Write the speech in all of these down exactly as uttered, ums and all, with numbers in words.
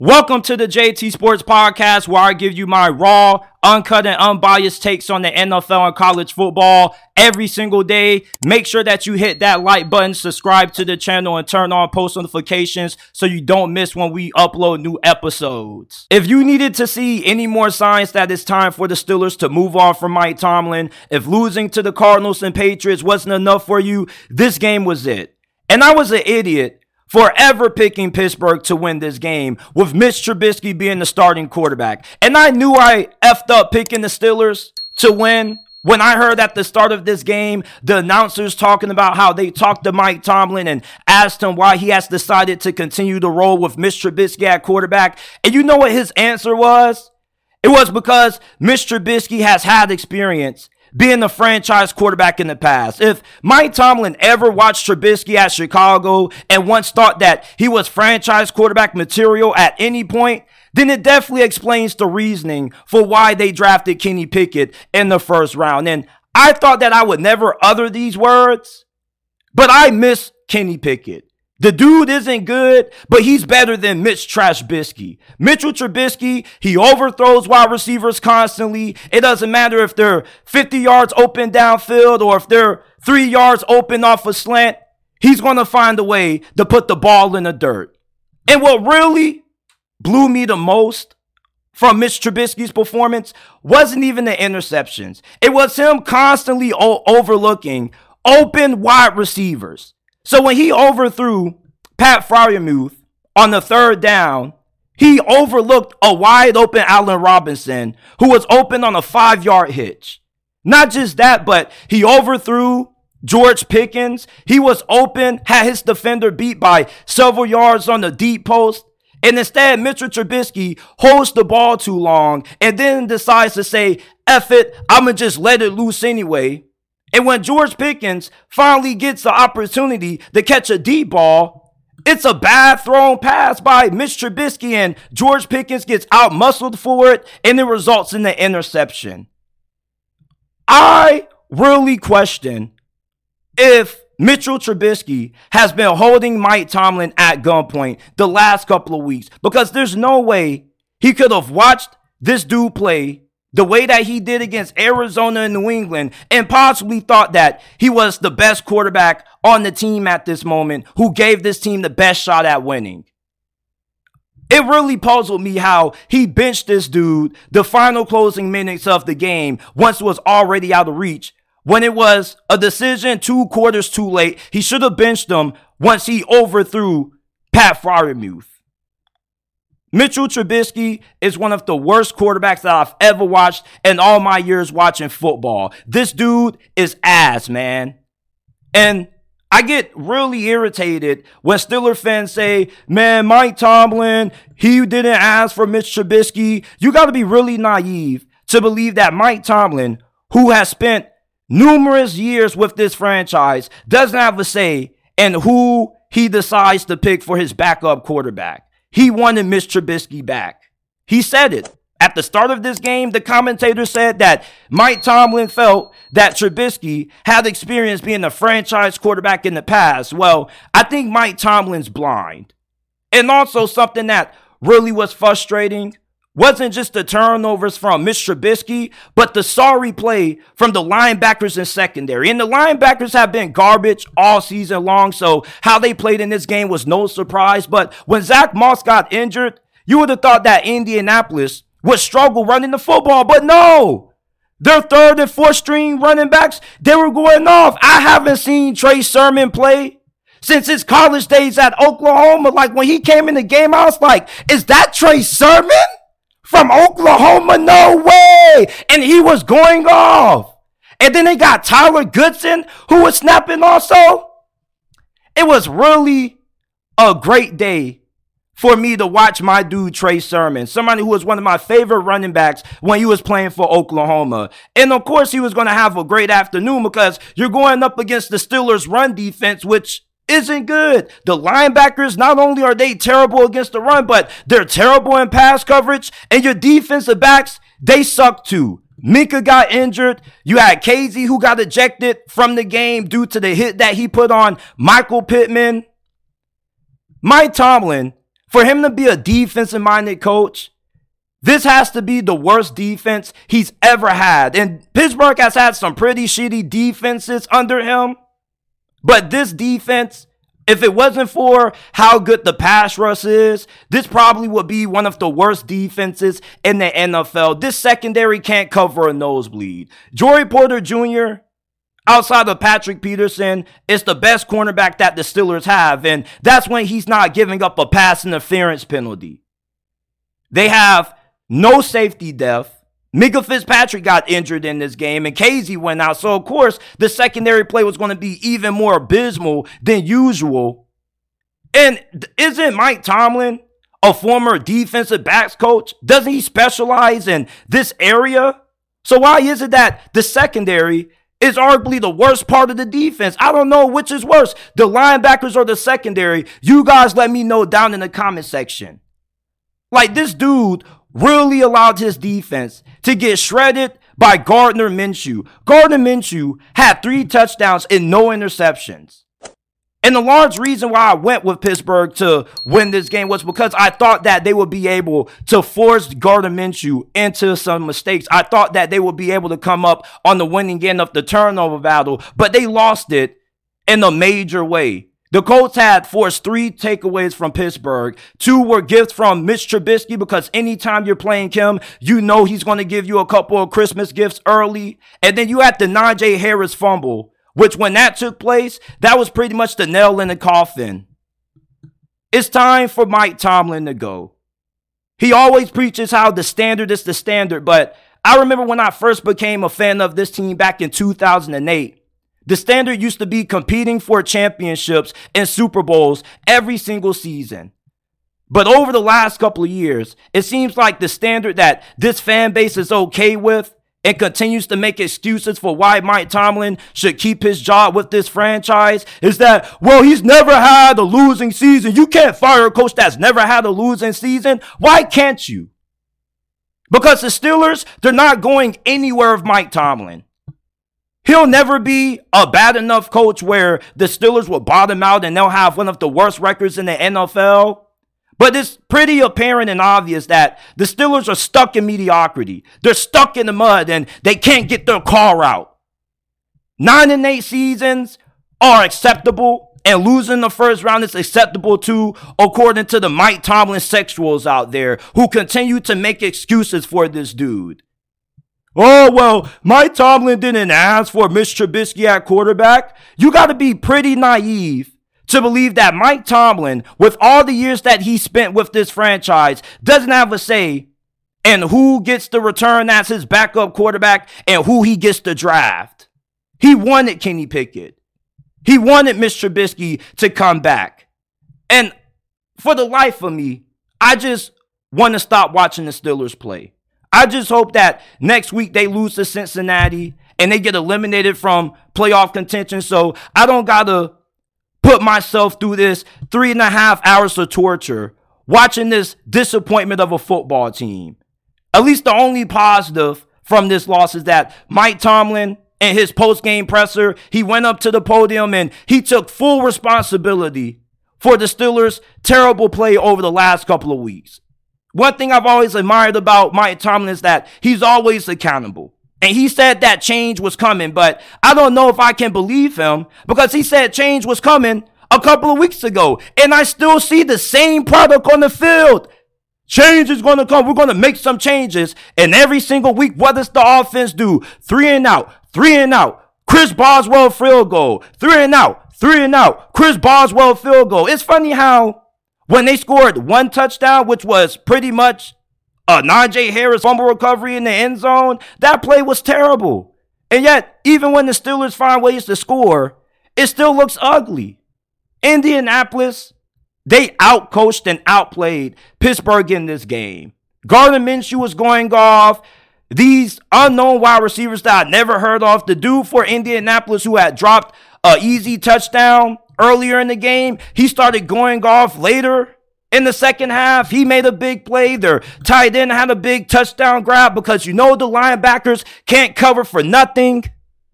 Welcome to the J T Sports Podcast, where I give you my raw, uncut, and unbiased takes on the N F L and college football every single day. Make sure that you hit that like button, subscribe to the channel, and turn on post notifications so you don't miss when we upload new episodes. If you needed to see any more signs that it's time for the Steelers to move on from Mike Tomlin, if losing to the Cardinals and Patriots wasn't enough for you, this game was it. And I was an idiot forever picking Pittsburgh to win this game, with Mitch Trubisky being the starting quarterback. And I knew I effed up picking the Steelers to win when I heard at the start of this game, the announcers talking about how they talked to Mike Tomlin and asked him why he has decided to continue to roll with Mitch Trubisky at quarterback. And you know what his answer was? It was because Mitch Trubisky has had experience being the franchise quarterback in the past. If Mike Tomlin ever watched Trubisky at Chicago and once thought that he was franchise quarterback material at any point, then it definitely explains the reasoning for why they drafted Kenny Pickett in the first round. And I thought that I would never utter these words, but I miss Kenny Pickett. The dude isn't good, but he's better than Mitch Trubisky. Mitchell Trubisky, he overthrows wide receivers constantly. It doesn't matter if they're fifty yards open downfield or if they're three yards open off a slant. He's going to find a way to put the ball in the dirt. And what really blew me the most from Mitch Trubisky's performance wasn't even the interceptions. It was him constantly o- overlooking open wide receivers. So when he overthrew Pat Freiermuth on the third down, he overlooked a wide open Allen Robinson who was open on a five-yard hitch. Not just that, but he overthrew George Pickens. He was open, had his defender beat by several yards on the deep post. And instead, Mitchell Trubisky holds the ball too long and then decides to say, F it, I'm going to just let it loose anyway. And when George Pickens finally gets the opportunity to catch a deep ball, it's a bad thrown pass by Mitch Trubisky, and George Pickens gets out-muscled for it, and it results in the interception. I really question if Mitchell Trubisky has been holding Mike Tomlin at gunpoint the last couple of weeks, because there's no way he could have watched this dude play the way that he did against Arizona and New England and possibly thought that he was the best quarterback on the team at this moment who gave this team the best shot at winning. It really puzzled me how he benched this dude the final closing minutes of the game once it was already out of reach. When it was a decision two quarters too late, he should have benched him once he overthrew Pat Freiermuth. Mitchell Trubisky is one of the worst quarterbacks that I've ever watched in all my years watching football. This dude is ass, man. And I get really irritated when Steeler fans say, man, Mike Tomlin, he didn't ask for Mitch Trubisky. You got to be really naive to believe that Mike Tomlin, who has spent numerous years with this franchise, doesn't have a say in who he decides to pick for his backup quarterback. He wanted Mitch Trubisky back. He said it. At the start of this game, the commentator said that Mike Tomlin felt that Trubisky had experience being a franchise quarterback in the past. Well, I think Mike Tomlin's blind. And also something that really was frustrating wasn't just the turnovers from Mitch Trubisky, but the sorry play from the linebackers and secondary. And the linebackers have been garbage all season long, so how they played in this game was no surprise. But when Zach Moss got injured, you would have thought that Indianapolis would struggle running the football, but no. Their third and fourth string running backs, they were going off. I haven't seen Trey Sermon play since his college days at Oklahoma. Like, when he came in the game, I was like, is that Trey Sermon from Oklahoma? No way. And he was going off. And then they got Tyler Goodson, who was snapping also. It was really a great day for me to watch my dude Trey Sermon, somebody who was one of my favorite running backs when he was playing for Oklahoma. And of course, he was going to have a great afternoon because you're going up against the Steelers' run defense, which isn't good. The linebackers, not only are they terrible against the run, but they're terrible in pass coverage. And your defensive backs, they suck too. Minka got injured. You had Casey, who got ejected from the game due to the hit that he put on Michael Pittman. Mike Tomlin For him to be a defensive-minded coach, this has to be the worst defense he's ever had. And Pittsburgh has had some pretty shitty defenses under him. But this defense, if it wasn't for how good the pass rush is, this probably would be one of the worst defenses in the N F L. This secondary can't cover a nosebleed. Joey Porter Junior, outside of Patrick Peterson, is the best cornerback that the Steelers have. And that's when he's not giving up a pass interference penalty. They have no safety depth. Minkah Fitzpatrick got injured in this game, and Casey went out. So, of course, the secondary play was going to be even more abysmal than usual. And isn't Mike Tomlin a former defensive backs coach? Doesn't he specialize in this area? So why is it that the secondary is arguably the worst part of the defense? I don't know which is worse, the linebackers or the secondary. You guys let me know down in the comment section. Like, this dude really allowed his defense to get shredded by Gardner Minshew. Gardner Minshew had three touchdowns and no interceptions. And the large reason why I went with Pittsburgh to win this game was because I thought that they would be able to force Gardner Minshew into some mistakes. I thought that they would be able to come up on the winning end of the turnover battle, but they lost it in a major way. The Colts had forced three takeaways from Pittsburgh. Two were gifts from Mitch Trubisky, because anytime you're playing him, you know he's going to give you a couple of Christmas gifts early. And then you had the Najee Harris fumble, which when that took place, that was pretty much the nail in the coffin. It's time for Mike Tomlin to go. He always preaches how the standard is the standard, but I remember when I first became a fan of this team back in two thousand eight. The standard used to be competing for championships and Super Bowls every single season. But over the last couple of years, it seems like the standard that this fan base is okay with and continues to make excuses for why Mike Tomlin should keep his job with this franchise is that, well, he's never had a losing season. You can't fire a coach that's never had a losing season. Why can't you? Because the Steelers, they're not going anywhere with Mike Tomlin. He'll never be a bad enough coach where the Steelers will bottom out and they'll have one of the worst records in the N F L. But it's pretty apparent and obvious that the Steelers are stuck in mediocrity. They're stuck in the mud and they can't get their car out. Nine and eight seasons are acceptable, and losing the first round is acceptable too, according to the Mike Tomlin sexuals out there who continue to make excuses for this dude. Oh, well, Mike Tomlin didn't ask for Mitch Trubisky at quarterback. You got to be pretty naive to believe that Mike Tomlin, with all the years that he spent with this franchise, doesn't have a say in who gets to return as his backup quarterback and who he gets to draft. He wanted Kenny Pickett. He wanted Mitch Trubisky to come back. And for the life of me, I just want to stop watching the Steelers play. I just hope that next week they lose to Cincinnati and they get eliminated from playoff contention, so I don't got to put myself through this three and a half hours of torture watching this disappointment of a football team. At least the only positive from this loss is that Mike Tomlin, in his post-game presser, he went up to the podium and he took full responsibility for the Steelers' terrible play over the last couple of weeks. One thing I've always admired about Mike Tomlin is that he's always accountable. And he said that change was coming, but I don't know if I can believe him because he said change was coming a couple of weeks ago. And I still see the same product on the field. Change is going to come. We're going to make some changes. And every single week, what does the offense do? Three and out, three and out. Chris Boswell field goal. Three and out, three and out. Chris Boswell field goal. It's funny how when they scored one touchdown, which was pretty much a Najee Harris fumble recovery in the end zone, that play was terrible. And yet, even when the Steelers find ways to score, it still looks ugly. Indianapolis, they outcoached and outplayed Pittsburgh in this game. Gardner Minshew was going off. These unknown wide receivers that I never heard of, the dude for Indianapolis who had dropped an easy touchdown earlier in the game, he started going off later in the second half. He made a big play. Their tight end had a big touchdown grab because you know the linebackers can't cover for nothing.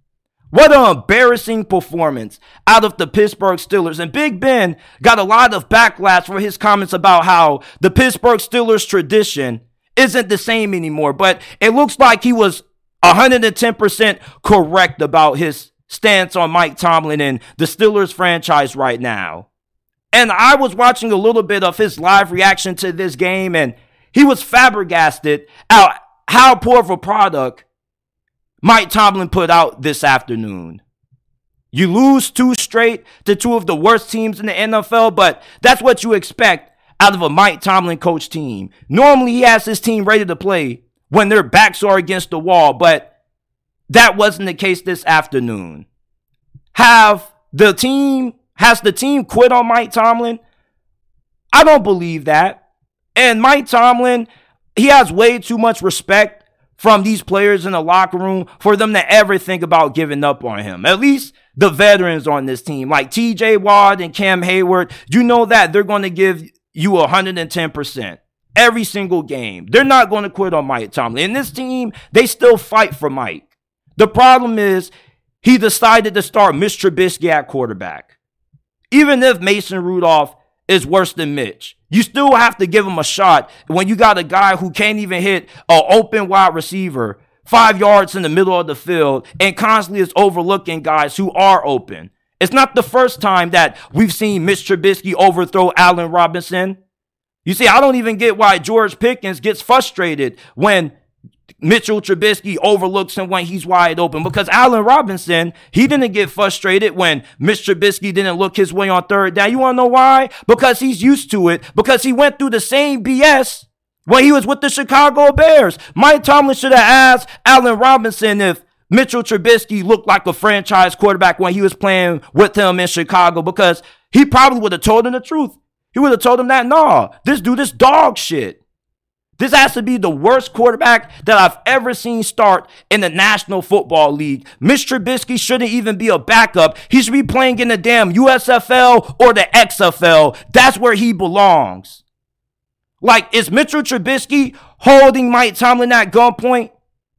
What an embarrassing performance out of the Pittsburgh Steelers. And Big Ben got a lot of backlash for his comments about how the Pittsburgh Steelers tradition isn't the same anymore. But it looks like he was one hundred ten percent correct about his stance on Mike Tomlin and the Steelers franchise right now. And I was watching a little bit of his live reaction to this game, and he was flabbergasted at how poor of a product Mike Tomlin put out this afternoon. You lose two straight to two of the worst teams in the N F L, but that's what you expect out of a Mike Tomlin coach team. Normally, he has his team ready to play when their backs are against the wall, but that wasn't the case this afternoon. Have the team, has the team quit on Mike Tomlin? I don't believe that. And Mike Tomlin, he has way too much respect from these players in the locker room for them to ever think about giving up on him. At least the veterans on this team, like T J Watt and Cam Hayward, you know that they're going to give you one hundred ten percent every single game. They're not going to quit on Mike Tomlin. And this team, they still fight for Mike. The problem is he decided to start Mitch Trubisky at quarterback. Even if Mason Rudolph is worse than Mitch, you still have to give him a shot when you got a guy who can't even hit an open wide receiver five yards in the middle of the field and constantly is overlooking guys who are open. It's not the first time that we've seen Mitch Trubisky overthrow Allen Robinson. You see, I don't even get why George Pickens gets frustrated when Mitchell Trubisky overlooks him when he's wide open, because Allen Robinson, he didn't get frustrated when Mitch Trubisky didn't look his way on third down. You want to know why? Because he's used to it, because he went through the same B S when he was with the Chicago Bears. Mike Tomlin should have asked Allen Robinson if Mitchell Trubisky looked like a franchise quarterback when he was playing with him in Chicago, because he probably would have told him the truth. He would have told him that, nah, this dude is dog shit. This has to be the worst quarterback that I've ever seen start in the National Football League. Mitch Trubisky shouldn't even be a backup. He should be playing in the damn U S F L or the X F L. That's where he belongs. Like, is Mitchell Trubisky holding Mike Tomlin at gunpoint?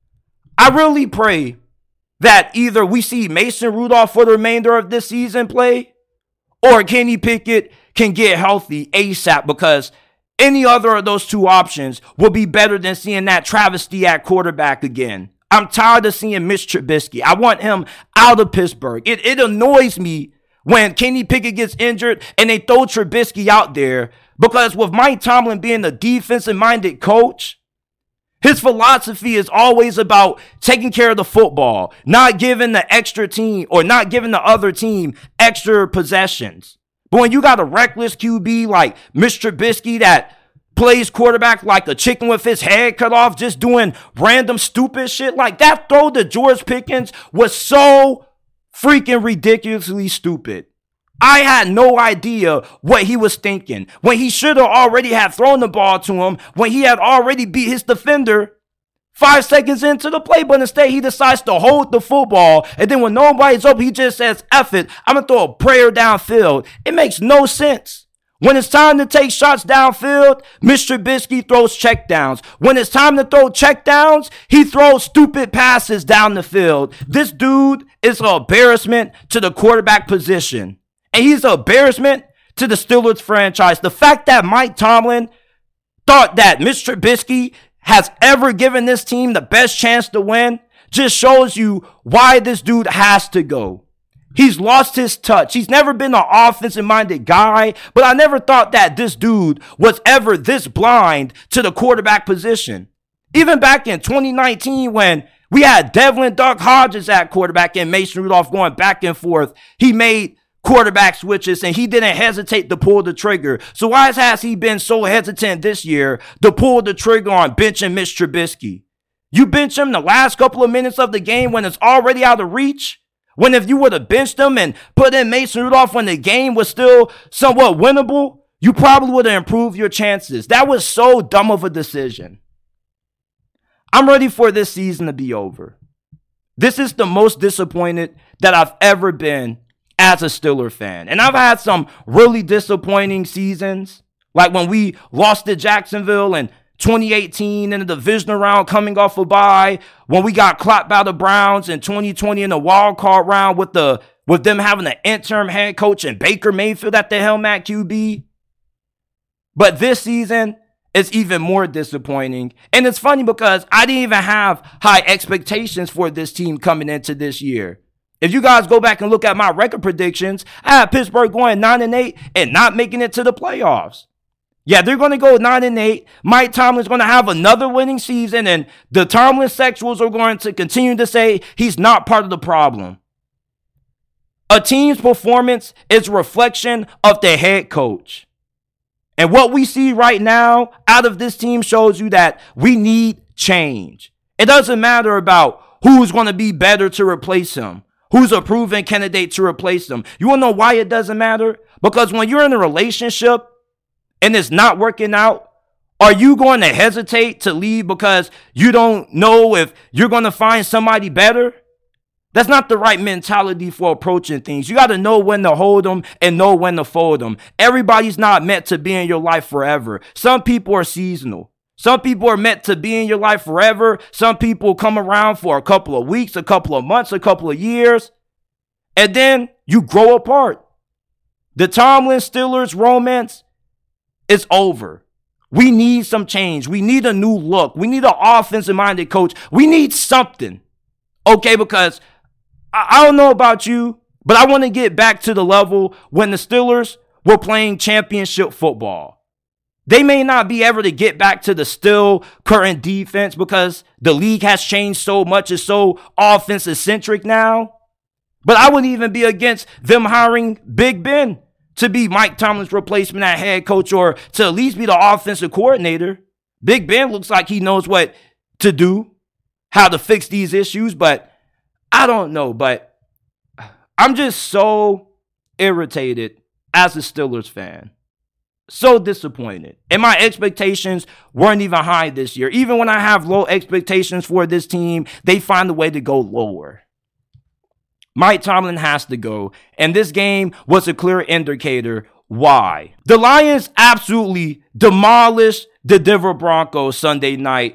I really pray that either we see Mason Rudolph for the remainder of this season play, or Kenny Pickett can get healthy ASAP, because any other of those two options will be better than seeing that travesty at quarterback again. I'm tired of seeing Mitch Trubisky. I want him out of Pittsburgh. It, it annoys me when Kenny Pickett gets injured and they throw Trubisky out there, because with Mike Tomlin being a defensive-minded coach, his philosophy is always about taking care of the football, not giving the extra team or not giving the other team extra possessions. But when you got a reckless Q B like Mitch Trubisky that plays quarterback like a chicken with his head cut off, just doing random stupid shit like that, throw to George Pickens was so freaking ridiculously stupid. I had no idea what he was thinking when he should have already had thrown the ball to him, when he had already beat his defender five seconds into the play, but instead he decides to hold the football, and then when nobody's open, he just says, F it, I'm going to throw a prayer downfield. It makes no sense. When it's time to take shots downfield, Mister Trubisky throws checkdowns. When it's time to throw checkdowns, he throws stupid passes down the field. This dude is an embarrassment to the quarterback position, and he's an embarrassment to the Steelers franchise. The fact that Mike Tomlin thought that Mister Trubisky has ever given this team the best chance to win just shows you why this dude has to go. He's lost his touch. He's never been an offensive-minded guy, but I never thought that this dude was ever this blind to the quarterback position. Even back in twenty nineteen when we had Devlin Duck Hodges at quarterback and Mason Rudolph going back and forth, he made quarterback switches and he didn't hesitate to pull the trigger. So why has he been so hesitant this year to pull the trigger on benching Mitch Trubisky? You bench him the last couple of minutes of the game when it's already out of reach? When if you would have benched him and put in Mason Rudolph when the game was still somewhat winnable, you probably would have improved your chances. That was so dumb of a decision. I'm ready for this season to be over. This is the most disappointed that I've ever been as a Steeler fan. And I've had some really disappointing seasons, like when we lost to Jacksonville and twenty eighteen in the divisional round coming off a bye, when we got clapped by the Browns in twenty twenty in the wild card round with the with them having an interim head coach and Baker Mayfield at the helm at Q B. But this season, it's even more disappointing. And it's funny because I didn't even have high expectations for this team coming into this year. If you guys go back and look at my record predictions, I had Pittsburgh going nine and eight and not making it to the playoffs. Yeah, they're going to go nine and eight. Mike Tomlin's going to have another winning season, and the Tomlin sexuals are going to continue to say he's not part of the problem. A team's performance is a reflection of the head coach. And what we see right now out of this team shows you that we need change. It doesn't matter about who's going to be better to replace him, who's a proven candidate to replace him. You want to know why it doesn't matter? Because when you're in a relationship and it's not working out, are you going to hesitate to leave because you don't know if you're going to find somebody better? That's not the right mentality for approaching things. You got to know when to hold them and know when to fold them. Everybody's not meant to be in your life forever. Some people are seasonal. Some people are meant to be in your life forever. Some people come around for a couple of weeks, a couple of months, a couple of years, and then you grow apart. The Tomlin Steelers romance is over. We need some change. We need a new look. We need an offensive-minded coach. We need something, okay? Because I, I don't know about you, but I want to get back to the level when the Steelers were playing championship football. They may not be able to get back to the still current defense because the league has changed so much. It's so offensive-centric now. But I wouldn't even be against them hiring Big Ben to be Mike Tomlin's replacement at head coach, or to at least be the offensive coordinator. Big Ben looks like he knows what to do, how to fix these issues, but I don't know. But I'm just so irritated as a Steelers fan. So disappointed. And my expectations weren't even high this year. Even when I have low expectations for this team, they find a way to go lower. Mike Tomlin has to go, and this game was a clear indicator why. The Lions absolutely demolished the Denver Broncos Sunday night.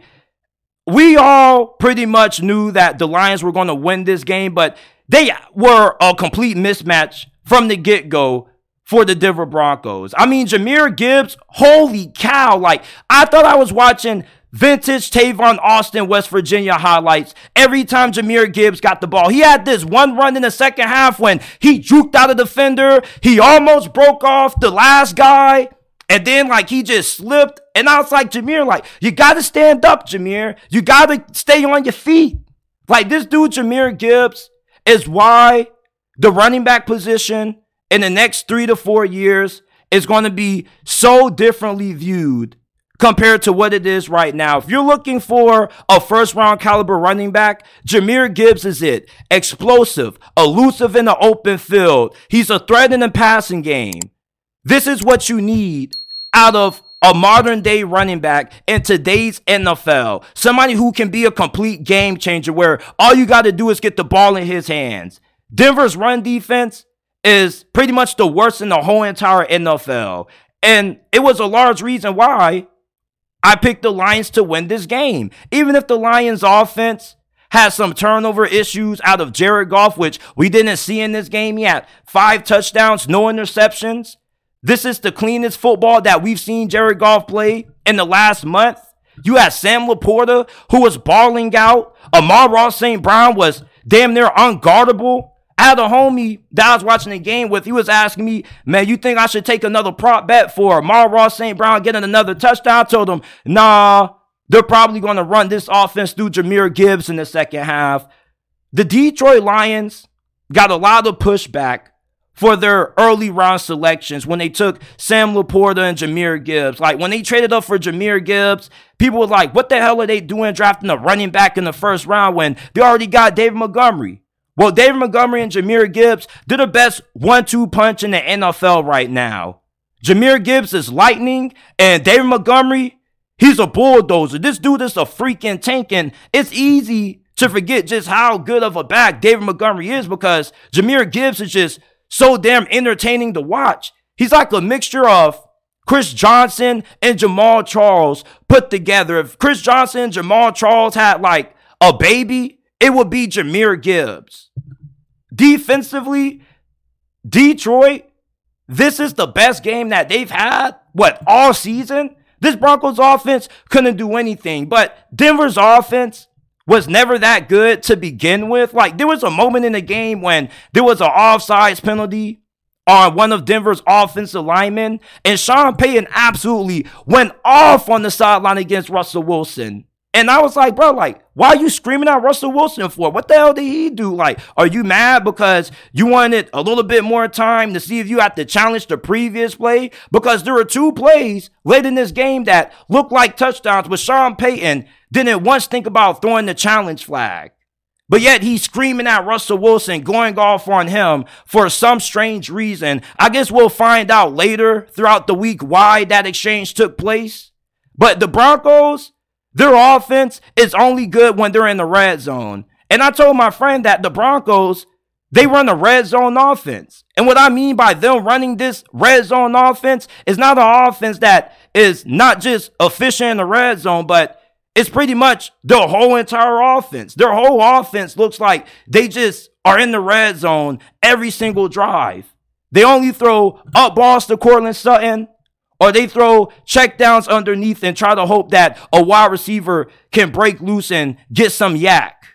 We all pretty much knew that the Lions were going to win this game, but they were a complete mismatch from the get-go for the Denver Broncos. I mean, Jahmyr Gibbs, holy cow. Like, I thought I was watching vintage Tavon Austin, West Virginia highlights every time Jahmyr Gibbs got the ball. He had this one run in the second half when he juked out a defender. He almost broke off the last guy. And then, like, he just slipped. And I was like, Jahmyr, like, you got to stand up, Jahmyr. You got to stay on your feet. Like, this dude, Jahmyr Gibbs, is why the running back position in the next three to four years is going to be so differently viewed compared to what it is right now. If you're looking for a first-round caliber running back, Jahmyr Gibbs is it. Explosive, elusive in the open field. He's a threat in the passing game. This is what you need out of a modern-day running back in today's N F L. Somebody who can be a complete game changer where all you got to do is get the ball in his hands. Denver's run defense is pretty much the worst in the whole entire N F L. And it was a large reason why I picked the Lions to win this game. Even if the Lions offense has some turnover issues out of Jared Goff, which we didn't see in this game. He had five touchdowns, no interceptions. This is the cleanest football that we've seen Jared Goff play in the last month. You had Sam Laporta, who was balling out. Amon-Ra Saint Brown was damn near unguardable. I had a homie that I was watching the game with. He was asking me, man, you think I should take another prop bet for Amon-Ra Saint Brown getting another touchdown? I told him, nah, they're probably going to run this offense through Jahmyr Gibbs in the second half. The Detroit Lions got a lot of pushback for their early round selections when they took Sam Laporta and Jahmyr Gibbs. Like, when they traded up for Jahmyr Gibbs, people were like, what the hell are they doing drafting a running back in the first round when they already got David Montgomery? Well, David Montgomery and Jahmyr Gibbs, they're the best one two punch in the N F L right now. Jahmyr Gibbs is lightning, and David Montgomery, he's a bulldozer. This dude is a freaking tank, and it's easy to forget just how good of a back David Montgomery is because Jahmyr Gibbs is just so damn entertaining to watch. He's like a mixture of Chris Johnson and Jamal Charles put together. If Chris Johnson and Jamal Charles had like a baby, it would be Jahmyr Gibbs. Defensively, Detroit, this is the best game that they've had, what, all season? This Broncos offense couldn't do anything, but Denver's offense was never that good to begin with. Like, there was a moment in the game when there was an offsides penalty on one of Denver's offensive linemen, and Sean Payton absolutely went off on the sideline against Russell Wilson. And I was like, bro, like, why are you screaming at Russell Wilson for? What the hell did he do? Like, are you mad because you wanted a little bit more time to see if you had to challenge the previous play? Because there were two plays late in this game that looked like touchdowns, but Sean Payton didn't once think about throwing the challenge flag. But yet he's screaming at Russell Wilson, going off on him for some strange reason. I guess we'll find out later throughout the week why that exchange took place. But the Broncos, their offense is only good when they're in the red zone. And I told my friend that the Broncos, they run a red zone offense. And what I mean by them running this red zone offense is not an offense that is not just efficient in the red zone, but it's pretty much their whole entire offense. Their whole offense looks like they just are in the red zone every single drive. They only throw up balls to Courtland Sutton, or they throw checkdowns underneath and try to hope that a wide receiver can break loose and get some yak.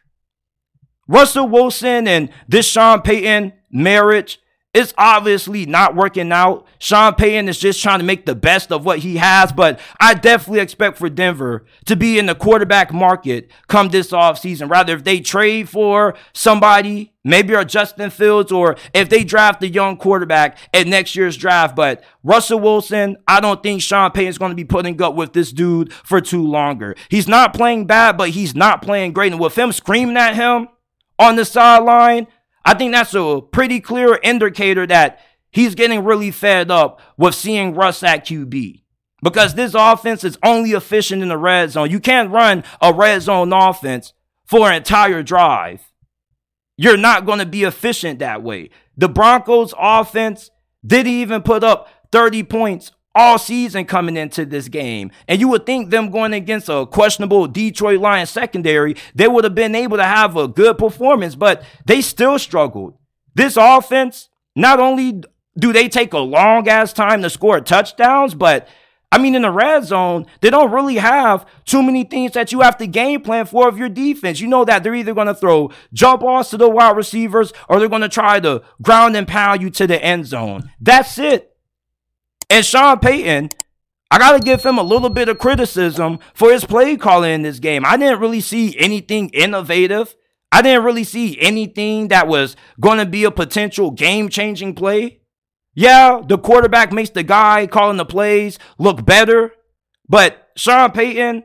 Russell Wilson and this Sean Payton marriage is obviously not working out. Sean Payton is just trying to make the best of what he has, but I definitely expect for Denver to be in the quarterback market come this offseason. Rather, if they trade for somebody, maybe a Justin Fields, or if they draft a young quarterback at next year's draft. But Russell Wilson, I don't think Sean Payton is going to be putting up with this dude for too longer. He's not playing bad, but he's not playing great. And with him screaming at him on the sideline, I think that's a pretty clear indicator that he's getting really fed up with seeing Russ at Q B. Because this offense is only efficient in the red zone. You can't run a red zone offense for an entire drive. You're not going to be efficient that way. The Broncos offense didn't even put up thirty points all season coming into this game. And you would think them going against a questionable Detroit Lions secondary, they would have been able to have a good performance, but they still struggled. This offense, not only do they take a long ass time to score touchdowns, but I mean, in the red zone, they don't really have too many things that you have to game plan for of your defense. You know that they're either going to throw jump balls to the wide receivers or they're going to try to ground and pound you to the end zone. That's it. And Sean Payton, I got to give him a little bit of criticism for his play calling in this game. I didn't really see anything innovative. I didn't really see anything that was going to be a potential game-changing play. Yeah, the quarterback makes the guy calling the plays look better. But Sean Payton,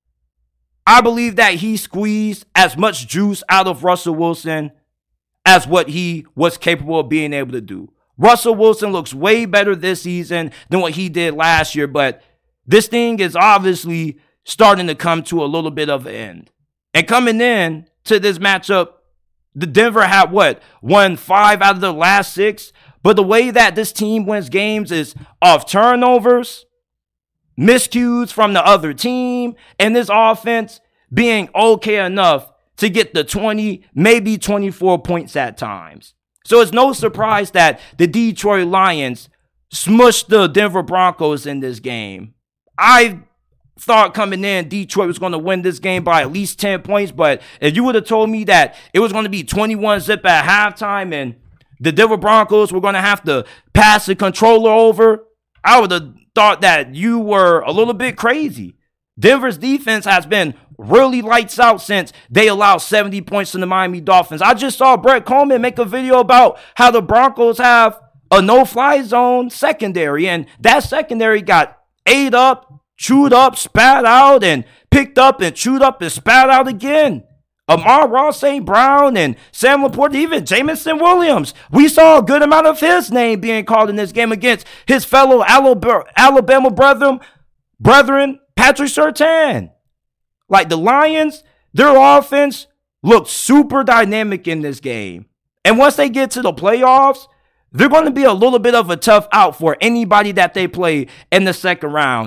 I believe that he squeezed as much juice out of Russell Wilson as what he was capable of being able to do. Russell Wilson looks way better this season than what he did last year, but this thing is obviously starting to come to a little bit of an end. And coming in to this matchup, the Denver had what? Won five out of the last six. But the way that this team wins games is off turnovers, miscues from the other team, and this offense being okay enough to get the twenty, maybe twenty-four points at times. So it's no surprise that the Detroit Lions smushed the Denver Broncos in this game. I thought coming in, Detroit was going to win this game by at least ten points. But if you would have told me that it was going to be twenty-one zip at halftime and the Denver Broncos were going to have to pass the controller over, I would have thought that you were a little bit crazy. Denver's defense has been really lights out since they allowed seventy points to the Miami Dolphins. I just saw Brett Coleman make a video about how the Broncos have a no-fly zone secondary, and that secondary got ate up, chewed up, spat out, and picked up and chewed up and spat out again. Amon-Ra Saint Brown and Sam Laporta, even Jameson Williams. We saw a good amount of his name being called in this game against his fellow Alabama brethren, brethren Patrick Surtain. Like the Lions, their offense looked super dynamic in this game. And once they get to the playoffs, they're going to be a little bit of a tough out for anybody that they play in the second round.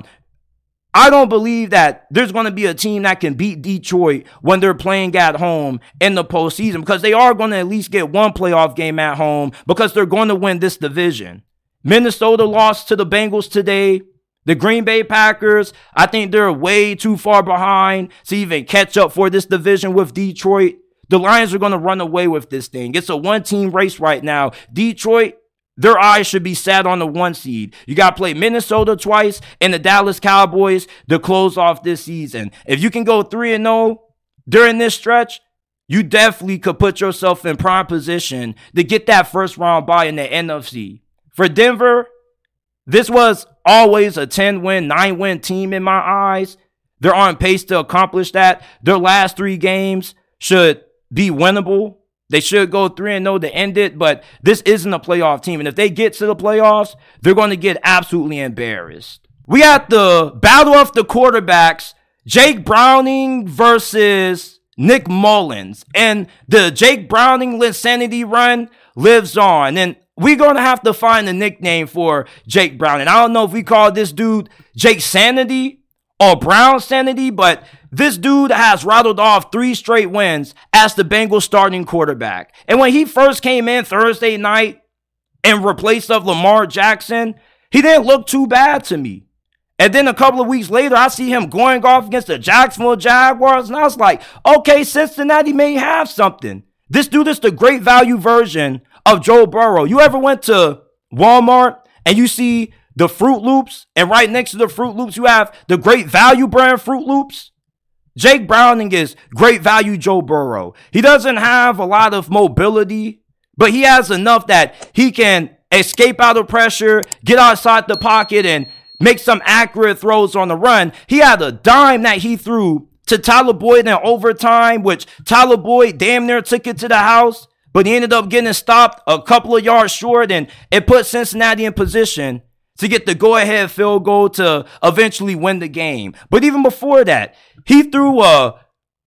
I don't believe that there's going to be a team that can beat Detroit when they're playing at home in the postseason, because they are going to at least get one playoff game at home because they're going to win this division. Minnesota lost to the Bengals today. The Green Bay Packers, I think they're way too far behind to even catch up for this division with Detroit. The Lions are going to run away with this thing. It's a one-team race right now. Detroit, their eyes should be set on the one seed. You got to play Minnesota twice and the Dallas Cowboys to close off this season. If you can go three and oh during this stretch, you definitely could put yourself in prime position to get that first round bye in the N F C. For Denver, this was always a ten-win, nine-win team in my eyes. They're on pace to accomplish that. Their last three games should be winnable. They should go three and oh to end it, but this isn't a playoff team. And if they get to the playoffs, they're going to get absolutely embarrassed. We got the battle of the quarterbacks, Jake Browning versus Nick Mullins. And the Jake Browning insanity run lives on. And we're going to have to find a nickname for Jake Browning. I don't know if we call this dude Jake Sanity or Brown Sanity, but this dude has rattled off three straight wins as the Bengals starting quarterback. And when he first came in Thursday night in replace of Lamar Jackson, he didn't look too bad to me. And then a couple of weeks later, I see him going off against the Jacksonville Jaguars, and I was like, okay, Cincinnati may have something. This dude is the great value version of Joe Burrow. You ever went to Walmart and you see the Fruit Loops, and right next to the Fruit Loops, you have the great value brand Fruit Loops? Jake Browning is great value Joe Burrow. He doesn't have a lot of mobility, but he has enough that he can escape out of pressure, get outside the pocket, and make some accurate throws on the run. He had a dime that he threw to Tyler Boyd in overtime, which Tyler Boyd damn near took it to the house, but he ended up getting stopped a couple of yards short, and it put Cincinnati in position to get the go-ahead field goal to eventually win the game. But even before that, he threw a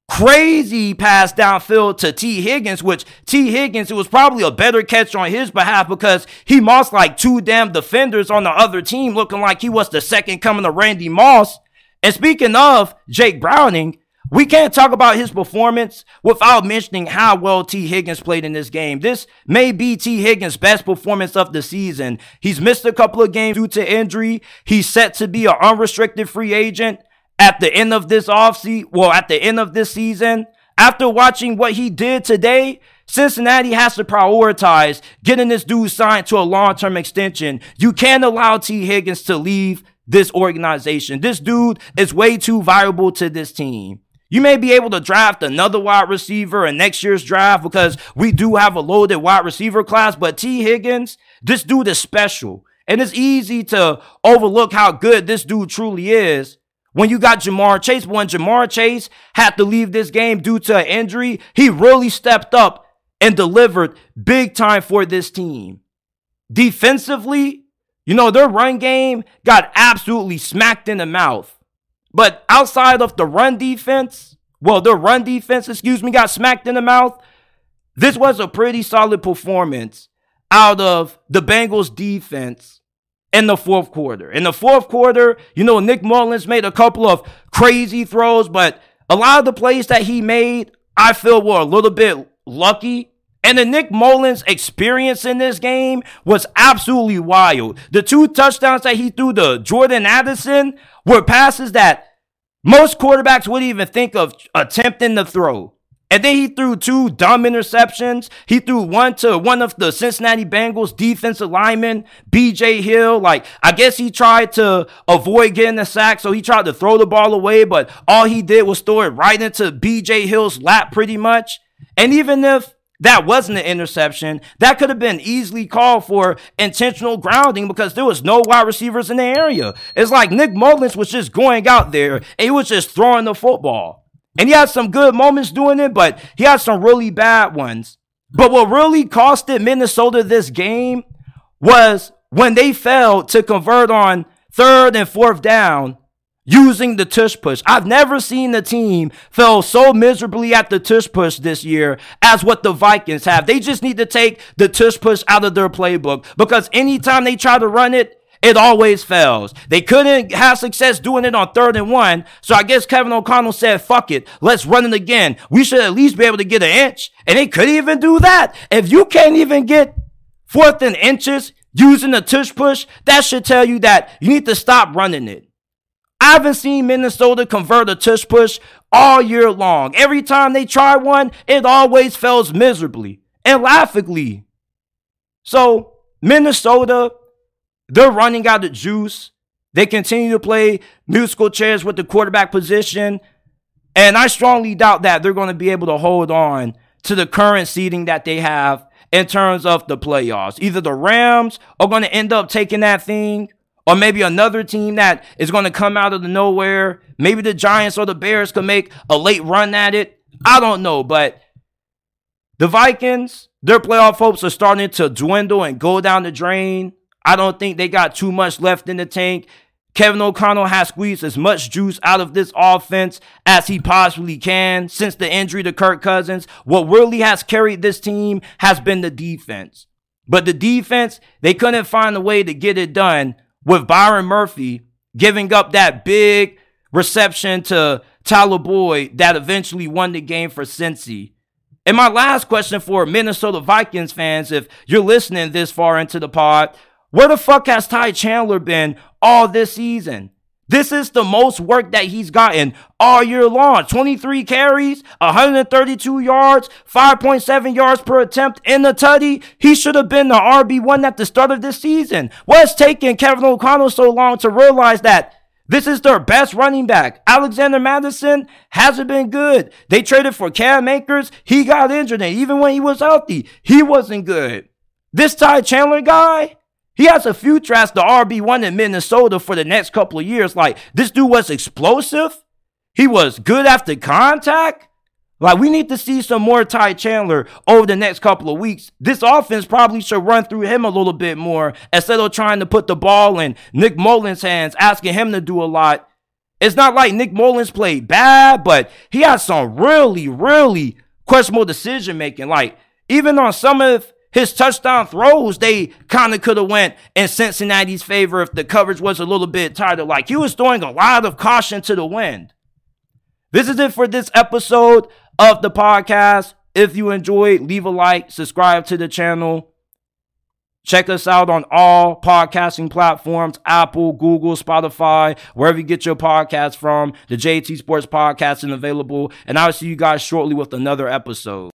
crazy pass downfield to T. Higgins, which T. Higgins, it was probably a better catch on his behalf because he mossed like two damn defenders on the other team, looking like he was the second coming of Randy Moss. And speaking of Jake Browning, we can't talk about his performance without mentioning how well T. Higgins played in this game. This may be T. Higgins' best performance of the season. He's missed a couple of games due to injury. He's set to be an unrestricted free agent at the end of this offseason, well, at the end of this season. After watching what he did today, Cincinnati has to prioritize getting this dude signed to a long-term extension. You can't allow T. Higgins to leave this organization. This dude is way too valuable to this team. You may be able to draft another wide receiver in next year's draft because we do have a loaded wide receiver class, but T. Higgins, this dude is special. And it's easy to overlook how good this dude truly is when you got Jamar Chase. When Jamar Chase had to leave this game due to an injury, he really stepped up and delivered big time for this team. Defensively, you know, their run game got absolutely smacked in the mouth. But outside of the run defense, well, their run defense, excuse me, got smacked in the mouth. This was a pretty solid performance out of the Bengals defense in the fourth quarter. In the fourth quarter, you know, Nick Mullins made a couple of crazy throws, but a lot of the plays that he made, I feel, were a little bit lucky. And the Nick Mullins experience in this game was absolutely wild. The two touchdowns that he threw to Jordan Addison were passes that most quarterbacks wouldn't even think of attempting to throw. And then he threw two dumb interceptions. He threw one to one of the Cincinnati Bengals defensive linemen, B J Hill. Like, I guess he tried to avoid getting a sack, so he tried to throw the ball away, but all he did was throw it right into B J Hill's lap pretty much. And even if that wasn't an interception, that could have been easily called for intentional grounding because there was no wide receivers in the area. It's like Nick Mullins was just going out there and he was just throwing the football. And he had some good moments doing it, but he had some really bad ones. But what really costed Minnesota this game was when they failed to convert on third and fourth down using the tush push. I've never seen the team fail so miserably at the tush push this year as what the Vikings have. They just need to take the tush push out of their playbook, because anytime they try to run it, it always fails. They couldn't have success doing it on third and one, so I guess Kevin O'Connell said, fuck it, let's run it again. We should at least be able to get an inch, and they couldn't even do that. If you can't even get fourth and inches using the tush push, that should tell you that you need to stop running it. I haven't seen Minnesota convert a tush push all year long. Every time they try one, it always fails miserably and laughingly. So, Minnesota, they're running out of juice. They continue to play musical chairs with the quarterback position. And I strongly doubt that they're going to be able to hold on to the current seeding that they have in terms of the playoffs. Either the Rams are going to end up taking that thing, or maybe another team that is going to come out of the nowhere. Maybe the Giants or the Bears could make a late run at it. I don't know, but the Vikings, their playoff hopes are starting to dwindle and go down the drain. I don't think they got too much left in the tank. Kevin O'Connell has squeezed as much juice out of this offense as he possibly can since the injury to Kirk Cousins. What really has carried this team has been the defense. But the defense, they couldn't find a way to get it done with Byron Murphy giving up that big reception to Tyler Boyd that eventually won the game for Cincy. And my last question for Minnesota Vikings fans, if you're listening this far into the pod, where the fuck has Ty Chandler been all this season? This is the most work that he's gotten all year long. twenty-three carries, one hundred thirty-two yards, five point seven yards per attempt in the tutty. He should have been the R B one at the start of this season. What's taking Kevin O'Connell so long to realize that this is their best running back? Alexander Mattison hasn't been good. They traded for Cam Akers. He got injured, and even when he was healthy, he wasn't good. This Ty Chandler guy, he has a future as the R B one in Minnesota for the next couple of years. Like, this dude was explosive. He was good after contact. Like, we need to see some more Ty Chandler over the next couple of weeks. This offense probably should run through him a little bit more instead of trying to put the ball in Nick Mullins' hands, asking him to do a lot. It's not like Nick Mullins played bad, but he had some really, really questionable decision-making. Like, even on some of his touchdown throws, they kind of could have went in Cincinnati's favor if the coverage was a little bit tighter. Like, he was throwing a lot of caution to the wind. This is it for this episode of the podcast. If you enjoyed, leave a like, subscribe to the channel. Check us out on all podcasting platforms, Apple, Google, Spotify, wherever you get your podcasts from. The J T Sports Podcast is available, and I'll see you guys shortly with another episode.